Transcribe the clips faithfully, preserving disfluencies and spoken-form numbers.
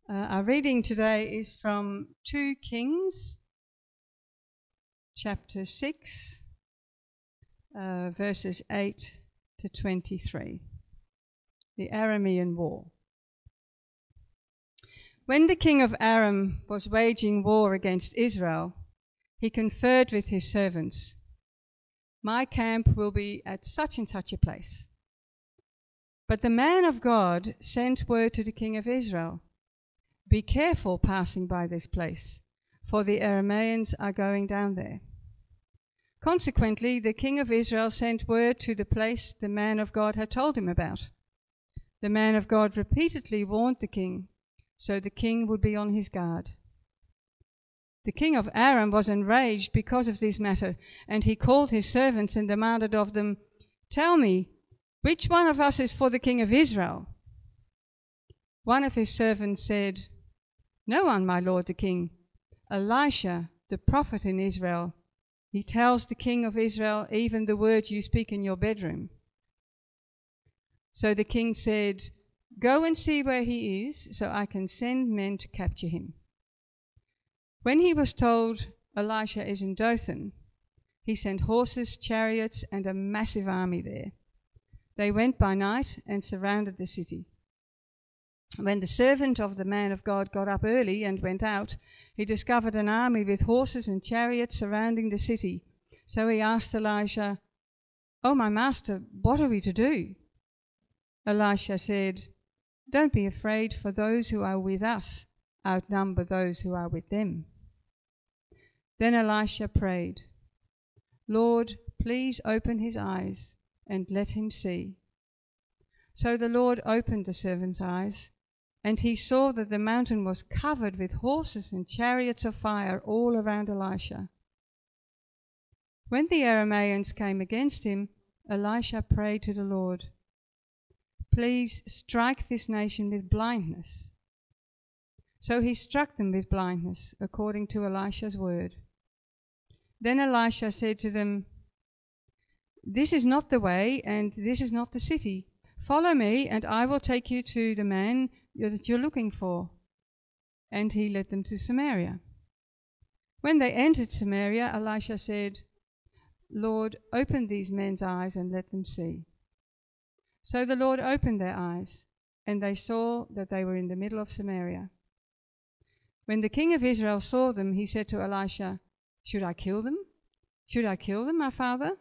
Uh, our reading today is from two Kings, chapter six, uh, verses eight to twenty-three. The Aramean War. When the king of Aram was waging war against Israel, he conferred with his servants, "My camp will be at such and such a place." But the man of God sent word to the king of Israel, "Be careful passing by this place, for the Arameans are going down there." Consequently, the king of Israel sent word to the place the man of God had told him about. The man of God repeatedly warned the king, so the king would be on his guard. The king of Aram was enraged because of this matter, and he called his servants and demanded of them, "Tell me, which one of us is for the king of Israel?" One of his servants said, "No one, my lord the king. Elisha, the prophet in Israel. He tells the king of Israel even the words you speak in your bedroom." So the king said, "Go and see where he is, so I can send men to capture him." When he was told Elisha is in Dothan, he sent horses, chariots, and a massive army there. They went by night and surrounded the city. When the servant of the man of God got up early and went out, he discovered an army with horses and chariots surrounding the city. So he asked Elisha, "Oh, my master, what are we to do?" Elisha said, "Don't be afraid, for those who are with us outnumber those who are with them." Then Elisha prayed, "Lord, please open his eyes and let him see." So the Lord opened the servant's eyes, and he saw that the mountain was covered with horses and chariots of fire all around Elisha. When the Arameans came against him, Elisha prayed to the Lord, "Please strike this nation with blindness." So he struck them with blindness, according to Elisha's word. Then Elisha said to them, "This is not the way, and this is not the city. Follow me, and I will take you to the man that you're looking for." And he led them to Samaria. When they entered Samaria, Elisha said, "Lord, open these men's eyes and let them see." So the Lord opened their eyes, and they saw that they were in the middle of Samaria. When the king of Israel saw them, he said to Elisha, "Should I kill them? Should I kill them, my father?"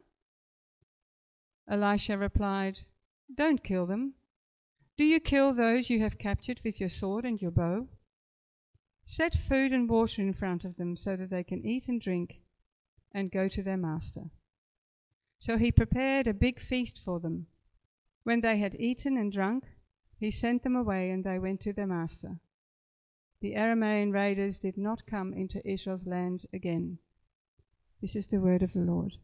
Elisha replied, "Don't kill them. Do you kill those you have captured with your sword and your bow? Set food and water in front of them so that they can eat and drink and go to their master." So he prepared a big feast for them. When they had eaten and drunk, he sent them away, and they went to their master. The Aramean raiders did not come into Israel's land again. This is the word of the Lord.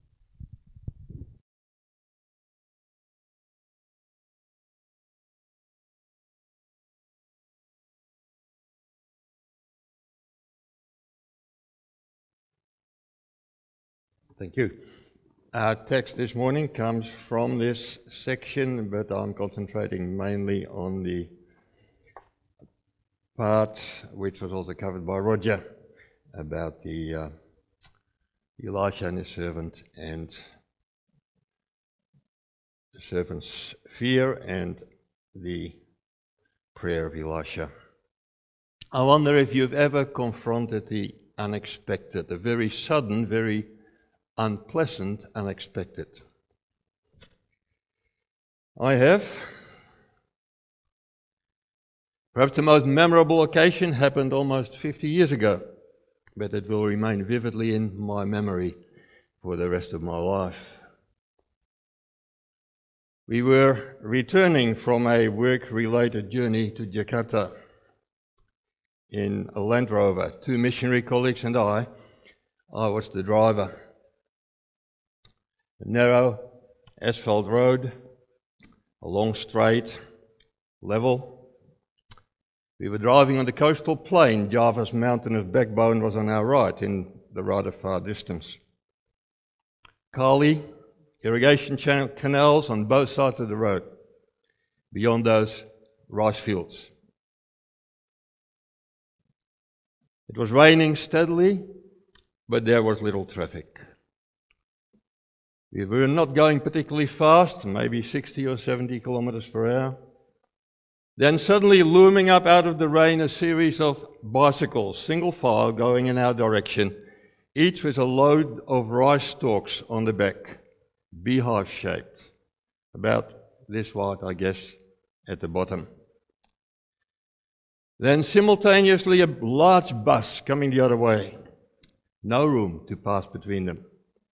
Thank you. Our text this morning comes from this section, but I'm concentrating mainly on the part which was also covered by Roger about the uh, Elisha and his servant, and the servant's fear and the prayer of Elisha. I wonder if you've ever confronted the unexpected, the very sudden, very unpleasant, unexpected. I have. Perhaps the most memorable occasion happened almost fifty years ago, but it will remain vividly in my memory for the rest of my life. We were returning from a work-related journey to Jakarta in a Land Rover. Two missionary colleagues and I. I was the driver. A narrow asphalt road, a long straight, level. We were driving on the coastal plain. Java's mountainous backbone was on our right in the rather far distance. Kali, irrigation channel, canals on both sides of the road. Beyond those, rice fields. It was raining steadily, but there was little traffic. We were not going particularly fast, maybe sixty or seventy kilometers per hour. Then suddenly looming up out of the rain a series of bicycles, single file, going in our direction, each with a load of rice stalks on the back, beehive-shaped, about this wide, I guess, at the bottom. Then simultaneously a large bus coming the other way. No room to pass between them.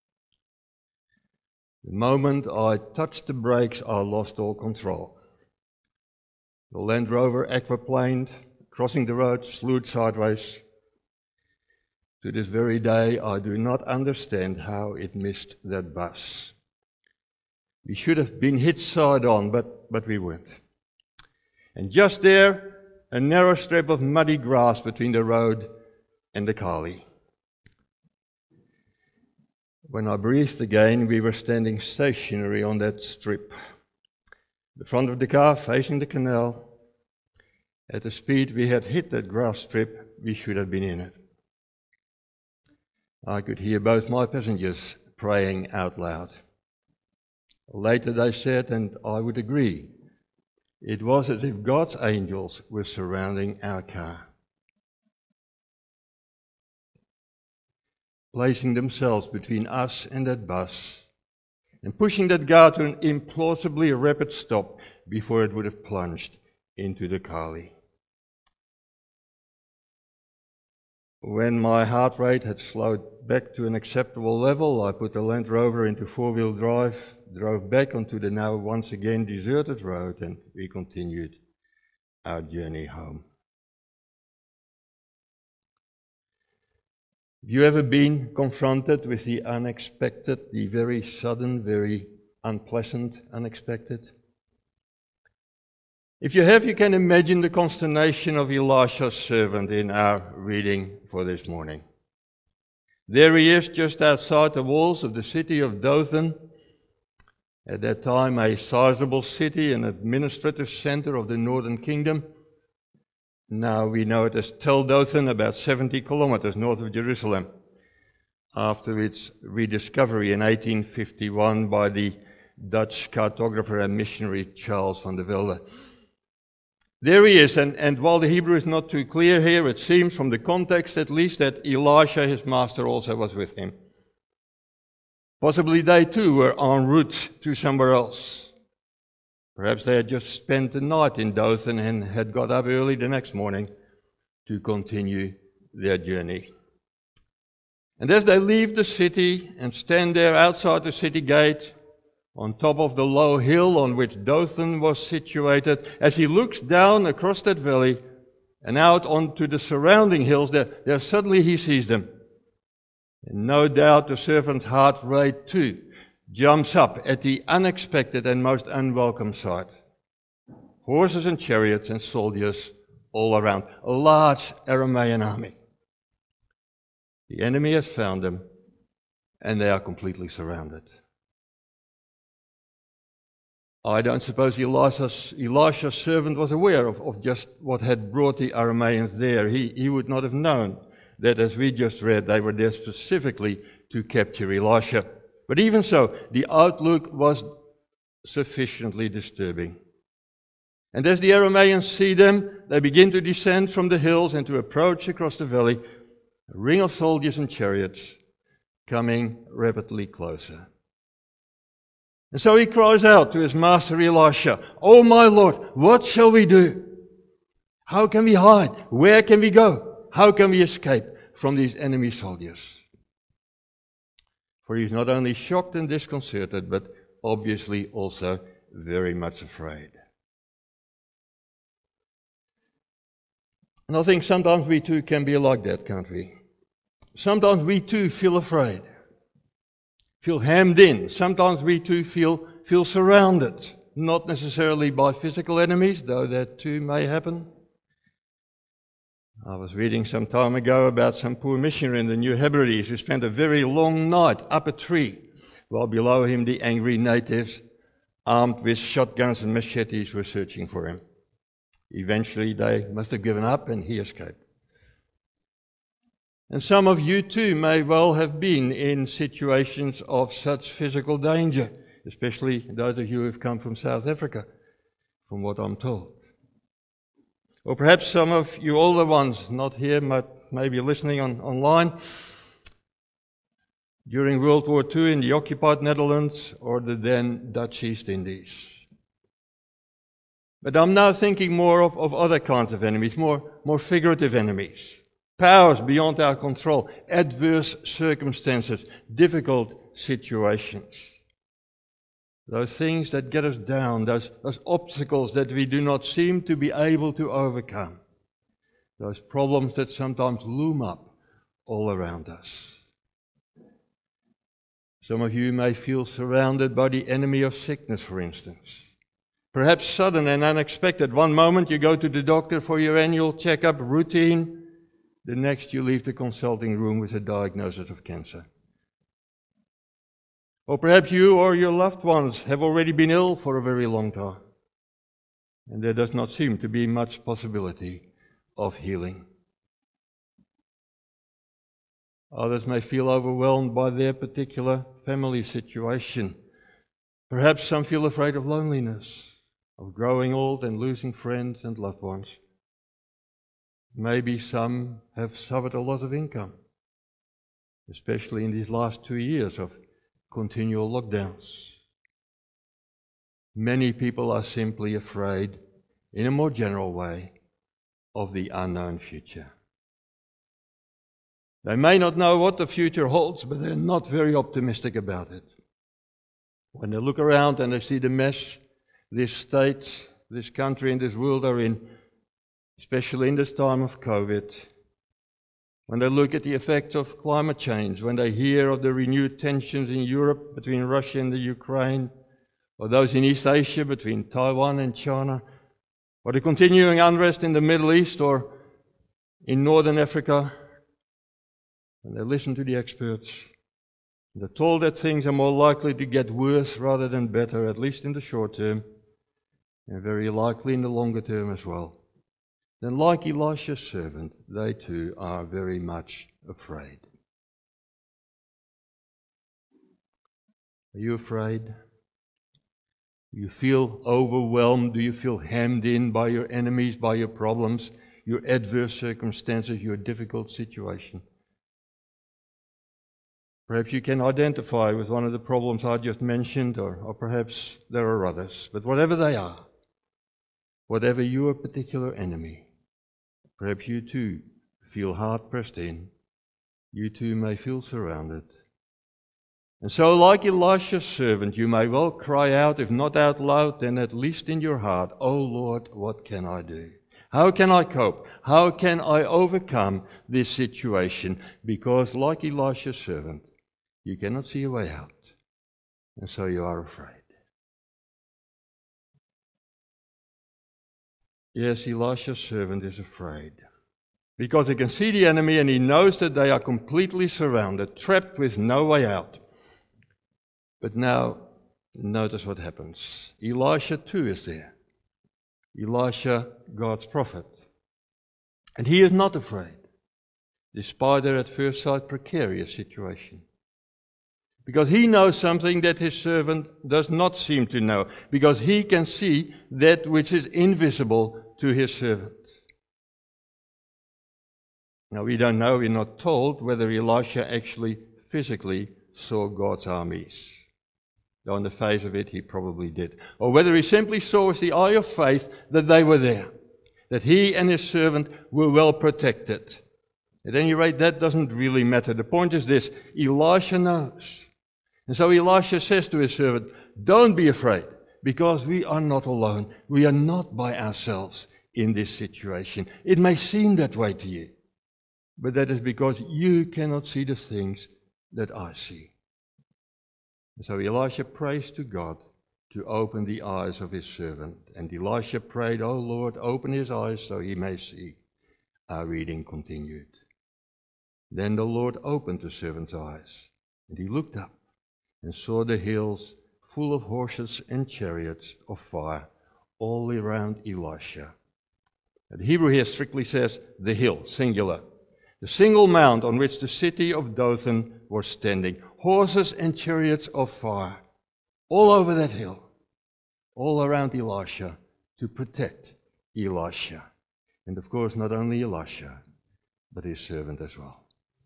The moment I touched the brakes, I lost all control. The Land Rover aquaplaned, crossing the road, slewed sideways. To this very day, I do not understand how it missed that bus. We should have been hit side on, but, but we weren't. And just there, a narrow strip of muddy grass between the road and the Kali. When I breathed again, we were standing stationary on that strip. The front of the car facing the canal. At the speed we had hit that grass strip, we should have been in it. I could hear both my passengers praying out loud. Later they said, and I would agree, it was as if God's angels were surrounding our car, placing themselves between us and that bus, and pushing that car to an implausibly rapid stop before it would have plunged into the Kali. When my heart rate had slowed back to an acceptable level, I put the Land Rover into four-wheel drive, drove back onto the now once again deserted road, and we continued our journey home. Have you ever been confronted with the unexpected, the very sudden, very unpleasant unexpected? If you have, you can imagine the consternation of Elisha's servant in our reading for this morning. There he is, just outside the walls of the city of Dothan, at that time a sizable city and administrative center of the northern kingdom. Now we know it as Tel Dothan, about seventy kilometers north of Jerusalem, after its rediscovery in eighteen fifty-one by the Dutch cartographer and missionary Charles van der Velde. There he is, and, and while the Hebrew is not too clear here, it seems from the context at least that Elisha, his master, also was with him. Possibly they too were en route to somewhere else. Perhaps they had just spent the night in Dothan and had got up early the next morning to continue their journey. And as they leave the city and stand there outside the city gate, on top of the low hill on which Dothan was situated, as he looks down across that valley and out onto the surrounding hills, there, there suddenly he sees them. And no doubt the servant's heart rate too jumps up at the unexpected and most unwelcome sight. Horses and chariots and soldiers all around, a large Aramaean army. The enemy has found them, and they are completely surrounded. I don't suppose Elisha's, Elisha's servant was aware of, of just what had brought the Arameans there. He, he would not have known that, as we just read, they were there specifically to capture Elisha. But even so, the outlook was sufficiently disturbing. And as the Arameans see them, they begin to descend from the hills and to approach across the valley, a ring of soldiers and chariots coming rapidly closer. And so he cries out to his master Elisha, "Oh my Lord, what shall we do? How can we hide? Where can we go? How can we escape from these enemy soldiers?" For he is not only shocked and disconcerted, but obviously also very much afraid. And I think sometimes we too can be like that, can't we? Sometimes we too feel afraid, feel hemmed in. Sometimes we too feel, feel surrounded, not necessarily by physical enemies, though that too may happen. I was reading some time ago about some poor missionary in the New Hebrides who spent a very long night up a tree, while below him the angry natives, armed with shotguns and machetes, were searching for him. Eventually they must have given up and he escaped. And some of you too may well have been in situations of such physical danger, especially those of you who have come from South Africa, from what I'm told. Or perhaps some of you older ones, not here, but maybe listening on, online, during World War Two in the occupied Netherlands or the then Dutch East Indies. But I'm now thinking more of, of other kinds of enemies, more, more figurative enemies. Powers beyond our control, adverse circumstances, difficult situations. Those things that get us down, those, those obstacles that we do not seem to be able to overcome. Those problems that sometimes loom up all around us. Some of you may feel surrounded by the enemy of sickness, for instance. Perhaps sudden and unexpected. One moment you go to the doctor for your annual checkup routine. The next you leave the consulting room with a diagnosis of cancer. Or perhaps you or your loved ones have already been ill for a very long time. And there does not seem to be much possibility of healing. Others may feel overwhelmed by their particular family situation. Perhaps some feel afraid of loneliness, of growing old and losing friends and loved ones. Maybe some have suffered a lot of income, especially in these last two years of continual lockdowns. Many people are simply afraid, in a more general way, of the unknown future. They may not know what the future holds, but they're not very optimistic about it. When they look around and they see the mess this state, this country and this world are in, especially in this time of COVID, when they look at the effects of climate change, when they hear of the renewed tensions in Europe between Russia and the Ukraine, or those in East Asia between Taiwan and China, or the continuing unrest in the Middle East or in Northern Africa, when they listen to the experts, they're told that things are more likely to get worse rather than better, at least in the short term, and very likely in the longer term as well. Then, like Elisha's servant, they too are very much afraid. Are you afraid? Do you feel overwhelmed? Do you feel hemmed in by your enemies, by your problems, your adverse circumstances, your difficult situation? Perhaps you can identify with one of the problems I just mentioned, or, or perhaps there are others. But whatever they are, whatever your particular enemy, perhaps you too feel hard pressed in. You too may feel surrounded. And so, like Elisha's servant, you may well cry out, if not out loud, then at least in your heart, "Oh Lord, what can I do? How can I cope? How can I overcome this situation?" Because, like Elisha's servant, you cannot see a way out. And so you are afraid. Yes, Elisha's servant is afraid. Because he can see the enemy and he knows that they are completely surrounded, trapped with no way out. But now, notice what happens. Elisha too is there. Elisha, God's prophet. And he is not afraid, despite their at first sight precarious situation. Because he knows something that his servant does not seem to know. Because he can see that which is invisible to his servant. Now we don't know, we're not told whether Elisha actually physically saw God's armies. Though on the face of it he probably did. Or whether he simply saw with the eye of faith that they were there. That he and his servant were well protected. At any rate, that doesn't really matter. The point is this: Elisha knows. And so Elisha says to his servant, "Don't be afraid, because we are not alone. We are not by ourselves in this situation. It may seem that way to you, but that is because you cannot see the things that I see." And so Elisha prays to God to open the eyes of his servant. And Elisha prayed, "Oh Lord, open his eyes so he may see." Our reading continued. Then the Lord opened the servant's eyes, and he looked up and saw the hills full of horses and chariots of fire all around Elisha. The Hebrew here strictly says the hill, singular. the single mount on which the city of Dothan was standing. Horses and chariots of fire all over that hill, all around Elisha, to protect Elisha. And of course, not only Elisha, but his servant as well.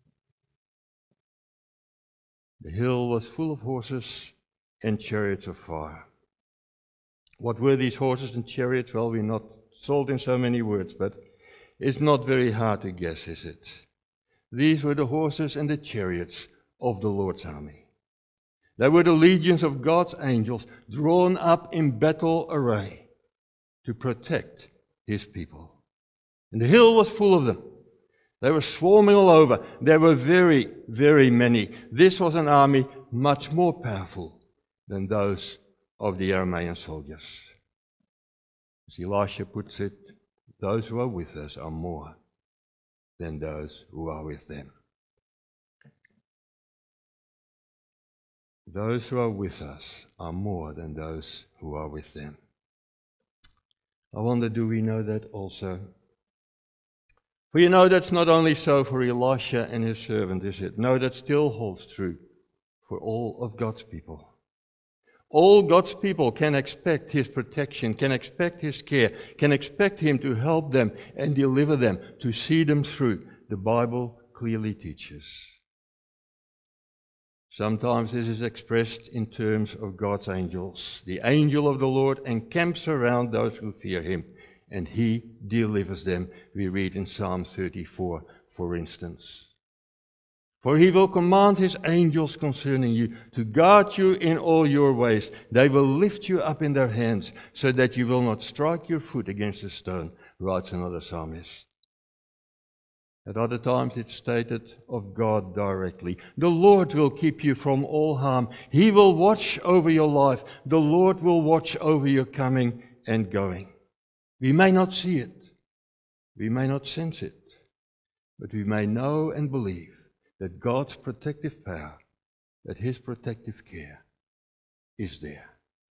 The hill was full of horses and chariots of fire. What were these horses and chariots? Well, we're not told in so many words, but it's not very hard to guess, is it? These were the horses and the chariots of the Lord's army. They were the legions of God's angels drawn up in battle array to protect His people. And the hill was full of them. They were swarming all over. There were very, very many. This was an army much more powerful than those of the Aramean soldiers. As Elisha puts it, those who are with us are more than those who are with them. Those who are with us are more than those who are with them. I wonder, do we know that also? For you know that's not only so for Elisha and his servant, is it? No, that still holds true for all of God's people. All God's people can expect His protection, can expect His care, can expect Him to help them and deliver them, to see them through. The Bible clearly teaches. Sometimes this is expressed in terms of God's angels. The angel of the Lord encamps around those who fear Him, and He delivers them. We read in Psalm thirty-four, for instance. For He will command His angels concerning you to guard you in all your ways. They will lift you up in their hands so that you will not strike your foot against a stone, writes another psalmist. At other times it's stated of God directly. The Lord will keep you from all harm. He will watch over your life. The Lord will watch over your coming and going. We may not see it. We may not sense it. But we may know and believe that God's protective power, that His protective care is there.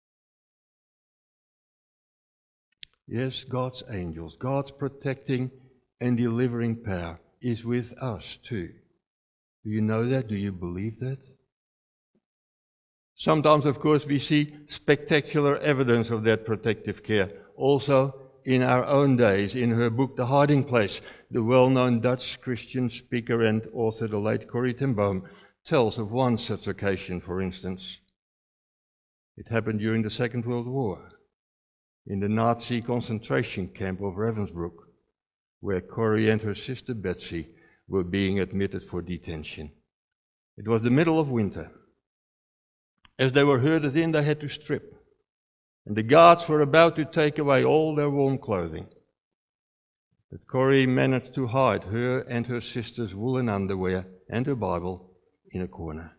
Yes, God's angels, God's protecting and delivering power is with us too. Do you know that? Do you believe that? Sometimes, of course, we see spectacular evidence of that protective care. Also, in our own days, in her book, The Hiding Place, the well-known Dutch Christian speaker and author, the late Corrie ten Boom, tells of one such occasion, for instance. It happened during the Second World War, in the Nazi concentration camp of Ravensbrück, where Corrie and her sister Betsy were being admitted for detention. It was the middle of winter. As they were herded in, they had to strip. And the guards were about to take away all their warm clothing. But Corrie managed to hide her and her sister's woolen underwear and her Bible in a corner.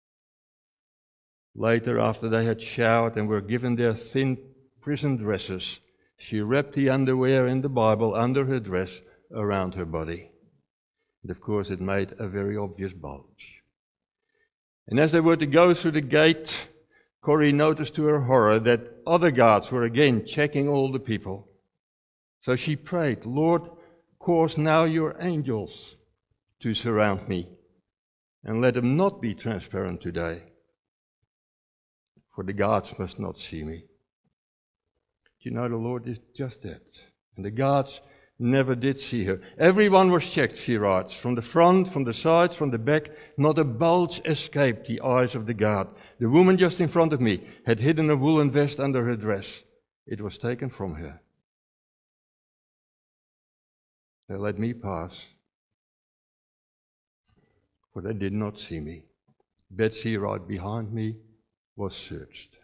Later, after they had showered and were given their thin prison dresses, she wrapped the underwear and the Bible under her dress around her body. And of course, it made a very obvious bulge. And as they were to go through the gate, Corrie noticed to her horror that other guards were again checking all the people. So she prayed, Lord, cause now your angels to surround me, and let them not be transparent today, for the guards must not see me. You know, the Lord is just that. And the guards never did see her. Everyone was checked, she writes, from the front, from the sides, from the back. Not a bulge escaped the eyes of the guard. The woman just in front of me had hidden a woolen vest under her dress. It was taken from her. They let me pass, for they did not see me. Betsy, right behind me, was searched.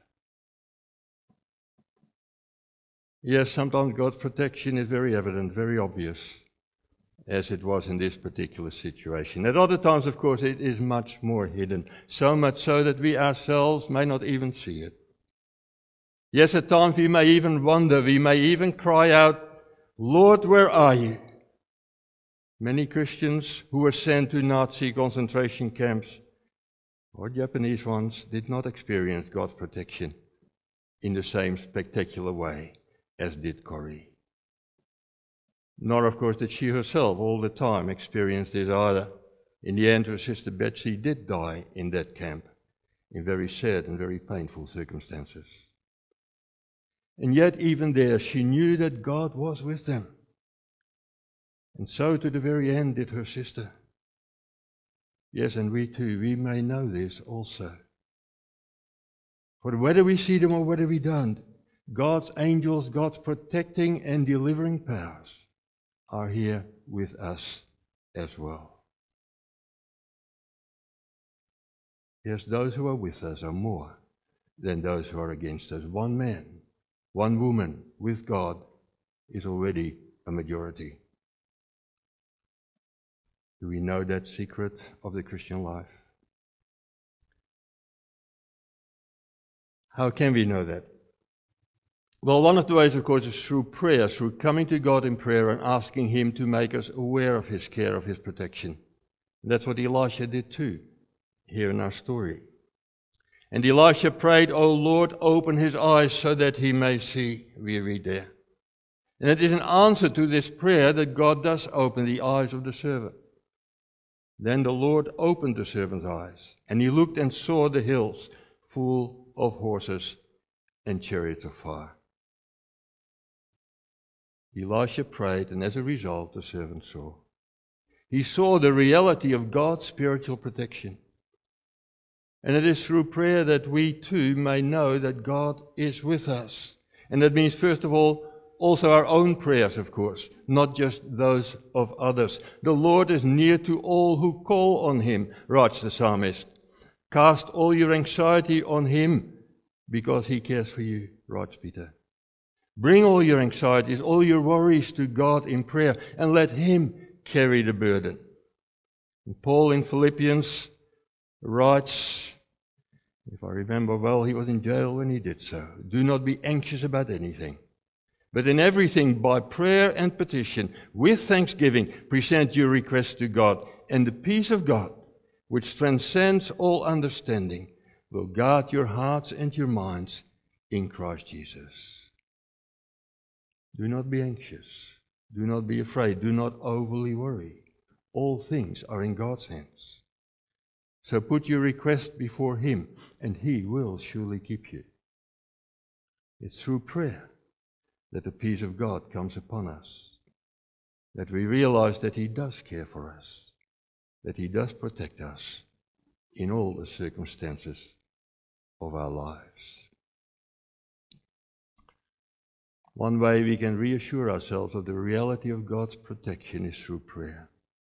Yes, sometimes God's protection is very evident, very obvious, as it was in this particular situation. At other times, of course, it is much more hidden, so much so that we ourselves may not even see it. Yes, at times we may even wonder, we may even cry out, Lord, where are you? Many Christians who were sent to Nazi concentration camps, or Japanese ones, did not experience God's protection in the same spectacular way as did Corrie. Nor, of course, did she herself all the time experience this either. In the end, her sister Betsy did die in that camp, in very sad and very painful circumstances. And yet, even there, she knew that God was with them. And so to the very end did her sister. Yes, and we too, we may know this also. For whether we see them or whether we don't, God's angels, God's protecting and delivering powers are here with us as well. Yes, those who are with us are more than those who are against us. One man, one woman with God is already a majority. Do we know that secret of the Christian life? How can we know that? Well, one of the ways, of course, is through prayer, through coming to God in prayer and asking Him to make us aware of His care, of His protection. And that's what Elisha did too, here in our story. And Elisha prayed, "O Lord, open his eyes so that he may see," we read there. And it is an answer to this prayer that God does open the eyes of the servant. Then the Lord opened the servant's eyes, and he looked and saw the hills full of horses and chariots of fire. Elisha prayed, and as a result, the servant saw. He saw the reality of God's spiritual protection. And it is through prayer that we too may know that God is with us. And that means, first of all, also our own prayers, of course, not just those of others. The Lord is near to all who call on Him, writes the psalmist. Cast all your anxiety on Him, because He cares for you, writes Peter. Bring all your anxieties, all your worries to God in prayer, and let Him carry the burden. And Paul in Philippians writes, if I remember well, he was in jail when he did so. Do not be anxious about anything, but in everything, by prayer and petition, with thanksgiving, present your requests to God, and the peace of God, which transcends all understanding, will guard your hearts and your minds in Christ Jesus. Do not be anxious. Do not be afraid. Do not overly worry. All things are in God's hands. So put your request before Him, and He will surely keep you. It's through prayer that the peace of God comes upon us, that we realize that He does care for us, that He does protect us in all the circumstances of our lives. One way we can reassure ourselves of the reality of God's protection is through prayer.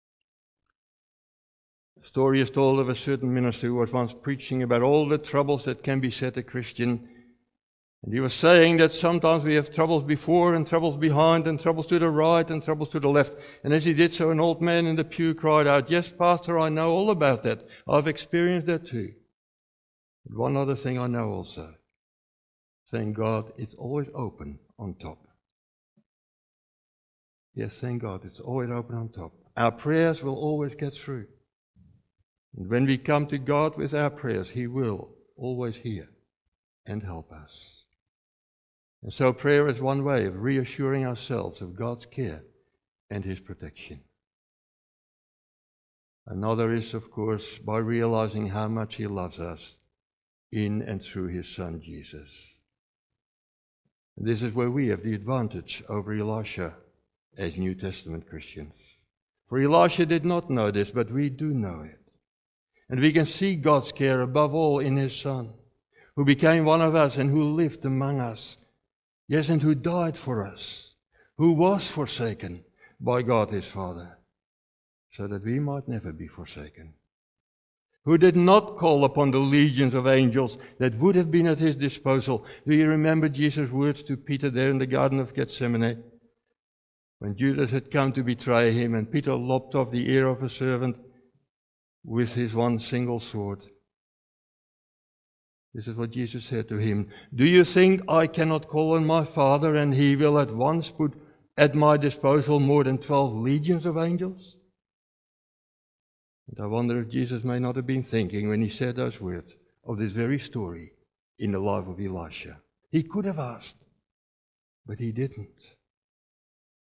A story is told of a certain minister who was once preaching about all the troubles that can beset a Christian. And he was saying that sometimes we have troubles before and troubles behind and troubles to the right and troubles to the left. And as he did so, an old man in the pew cried out, "Yes, Pastor, I know all about that. I've experienced that too. But one other thing I know also. Thank God it's always open on top." Yes, thank God it's always open on top. Our prayers will always get through. And when we come to God with our prayers, He will always hear and help us. And so prayer is one way of reassuring ourselves of God's care and His protection. Another is, of course, by realizing how much He loves us in and through His Son, Jesus. And this is where we have the advantage over Elisha as New Testament Christians. For Elisha did not know this, but we do know it. And we can see God's care above all in His Son, who became one of us and who lived among us. Yes, and who died for us, who was forsaken by God His Father, so that we might never be forsaken. Who did not call upon the legions of angels that would have been at His disposal. Do you remember Jesus' words to Peter there in the Garden of Gethsemane? When Judas had come to betray Him and Peter lopped off the ear of a servant with his one single sword. This is what Jesus said to him. Do you think I cannot call on my Father and He will at once put at my disposal more than twelve legions of angels? And I wonder if Jesus may not have been thinking when He said those words of this very story in the life of Elisha. He could have asked, but He didn't.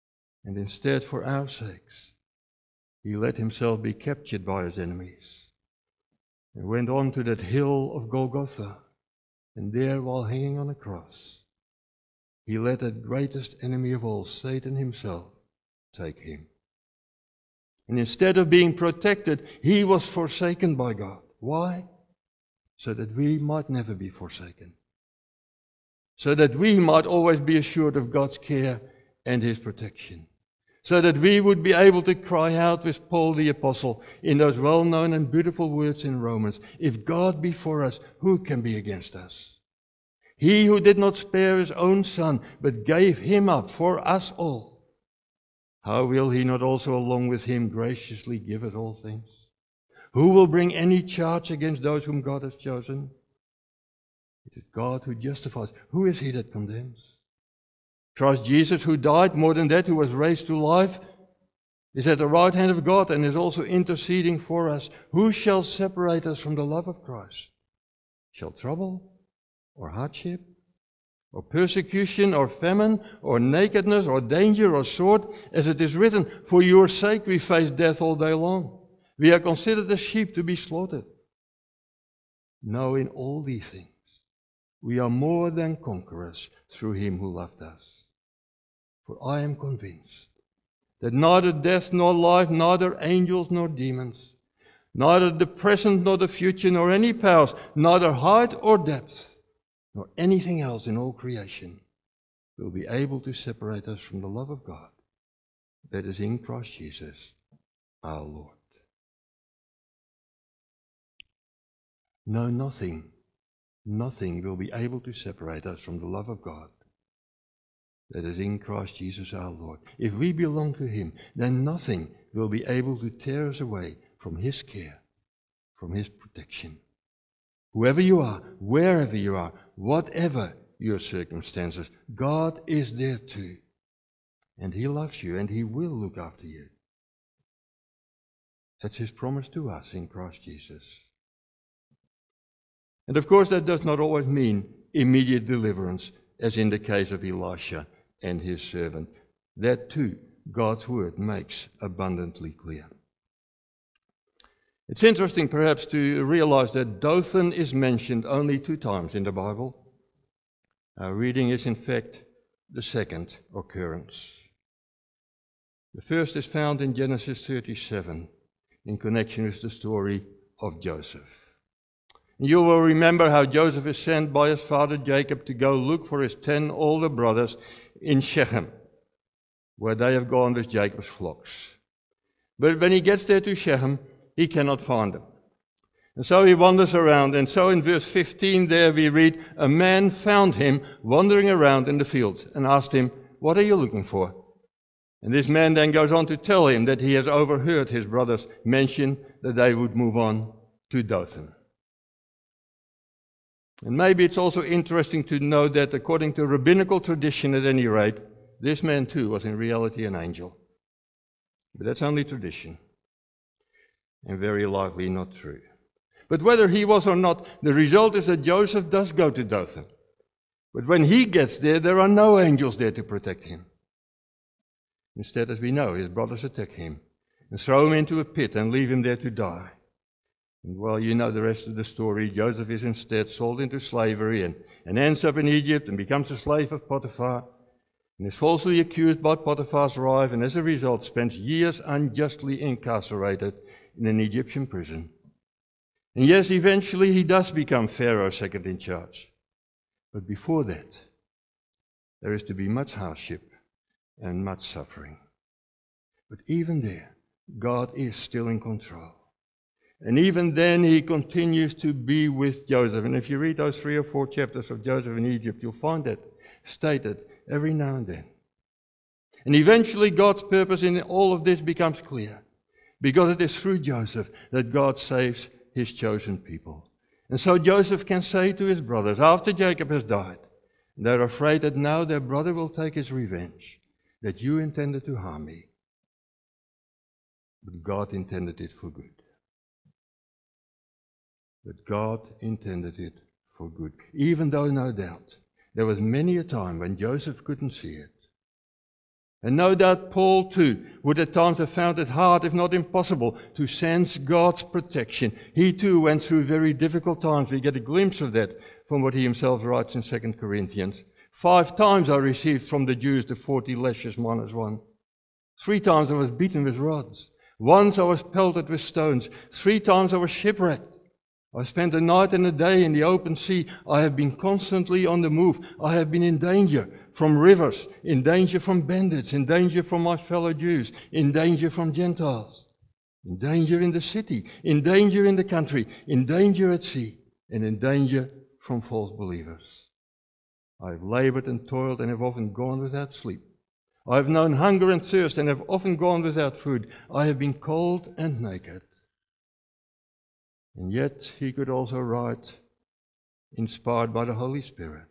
And instead, for our sakes, he let himself be captured by his enemies and went on to that hill of Golgotha. And there, while hanging on a cross, he let that greatest enemy of all, Satan himself, take him. And instead of being protected, he was forsaken by God. Why? So that we might never be forsaken. So that we might always be assured of God's care and his protection. So that we would be able to cry out with Paul the Apostle in those well-known and beautiful words in Romans, if God be for us, who can be against us? He who did not spare his own son, but gave him up for us all, how will he not also along with him graciously give us all things? Who will bring any charge against those whom God has chosen? It is God who justifies. Who is he that condemns? Christ Jesus, who died, more than that, who was raised to life, is at the right hand of God and is also interceding for us. Who shall separate us from the love of Christ? Shall trouble, or hardship, or persecution, or famine, or nakedness, or danger, or sword? As it is written, for your sake we face death all day long. We are considered as sheep to be slaughtered. No, in all these things, we are more than conquerors through him who loved us. For I am convinced that neither death nor life, neither angels nor demons, neither the present nor the future, nor any powers, neither height or depth, nor anything else in all creation will be able to separate us from the love of God that is in Christ Jesus our Lord. No, nothing, nothing will be able to separate us from the love of God that is in Christ Jesus our Lord. If we belong to him, then nothing will be able to tear us away from his care, from his protection. Whoever you are, wherever you are, whatever your circumstances, God is there too. And he loves you and he will look after you. That's his promise to us in Christ Jesus. And of course that does not always mean immediate deliverance, as in the case of Elisha and his servant. That too, God's word makes abundantly clear. It's interesting perhaps to realize that Dothan is mentioned only two times in the Bible. Our reading is in fact the second occurrence. The first is found in Genesis thirty-seven in connection with the story of Joseph. You will remember how Joseph is sent by his father Jacob to go look for his ten older brothers in Shechem, where they have gone with Jacob's flocks. But when he gets there to Shechem, he cannot find them. And so he wanders around, and so in verse fifteen there we read, a man found him wandering around in the fields and asked him, what are you looking for? And this man then goes on to tell him that he has overheard his brothers mention that they would move on to Dothan. And maybe it's also interesting to know that according to rabbinical tradition at any rate, this man too was in reality an angel. But that's only tradition, and very likely not true. But whether he was or not, the result is that Joseph does go to Dothan. But when he gets there, there are no angels there to protect him. Instead, as we know, his brothers attack him and throw him into a pit and leave him there to die. And well, you know the rest of the story. Joseph is instead sold into slavery and, and ends up in Egypt and becomes a slave of Potiphar and is falsely accused by Potiphar's wife and as a result spends years unjustly incarcerated in an Egyptian prison. And yes, eventually he does become Pharaoh's second in charge. But before that, there is to be much hardship and much suffering. But even there, God is still in control. And even then he continues to be with Joseph. And if you read those three or four chapters of Joseph in Egypt, you'll find that stated every now and then. And eventually God's purpose in all of this becomes clear. Because it is through Joseph that God saves his chosen people. And so Joseph can say to his brothers, after Jacob has died, they're afraid that now their brother will take his revenge, that you intended to harm me. But God intended it for good. But God intended it for good. Even though, no doubt, there was many a time when Joseph couldn't see it. And no doubt Paul too would at times have found it hard, if not impossible, to sense God's protection. He too went through very difficult times. We get a glimpse of that from what he himself writes in Second Corinthians. Five times I received from the Jews the forty lashes minus one. Three times I was beaten with rods. Once I was pelted with stones. Three times I was shipwrecked. I spent a night and a day in the open sea. I have been constantly on the move. I have been in danger from rivers, in danger from bandits, in danger from my fellow Jews, in danger from Gentiles, in danger in the city, in danger in the country, in danger at sea, and in danger from false believers. I have labored and toiled and have often gone without sleep. I have known hunger and thirst and have often gone without food. I have been cold and naked. And yet he could also write, inspired by the Holy Spirit,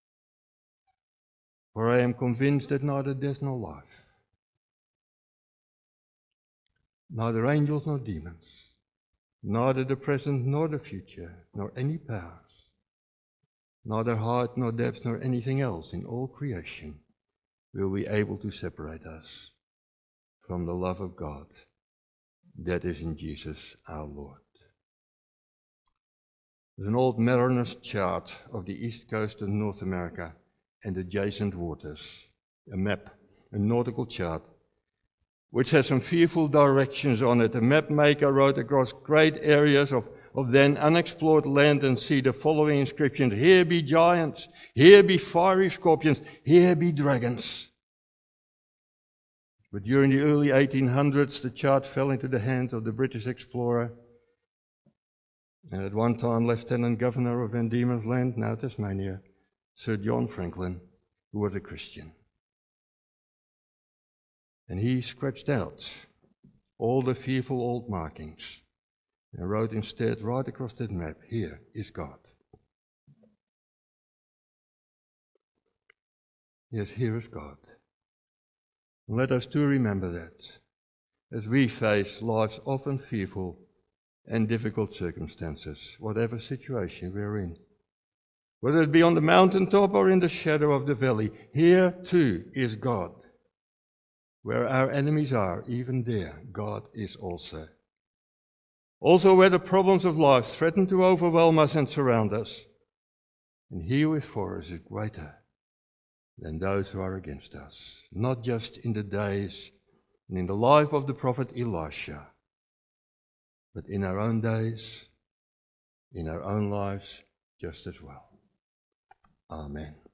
for I am convinced that neither death nor life, neither angels nor demons, neither the present nor the future, nor any powers, neither height nor depth nor anything else in all creation will be able to separate us from the love of God that is in Jesus our Lord. There's an old mariner's chart of the east coast of North America and adjacent waters, a map, a nautical chart, which has some fearful directions on it. The map maker wrote across great areas of, of then unexplored land and sea the following inscriptions: here be giants, here be fiery scorpions, here be dragons. But during the early eighteen hundreds, the chart fell into the hands of the British explorer, and at one time Lieutenant Governor of Van Diemen's Land, now Tasmania, Sir John Franklin, who was a Christian. And he scratched out all the fearful old markings and wrote instead right across that map, here is God. Yes, here is God. And let us too remember that as we face life's often fearful and difficult circumstances, whatever situation we're in. Whether it be on the mountaintop or in the shadow of the valley, here too is God. Where our enemies are, even there, God is also. Also where the problems of life threaten to overwhelm us and surround us. And he who is for us is greater than those who are against us. Not just in the days and in the life of the prophet Elisha, but in our own days, in our own lives, just as well. Amen.